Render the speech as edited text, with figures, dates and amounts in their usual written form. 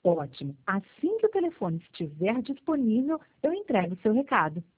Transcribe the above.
Ótimo. Assim que o telefone estiver disponível, eu entrego o seu recado.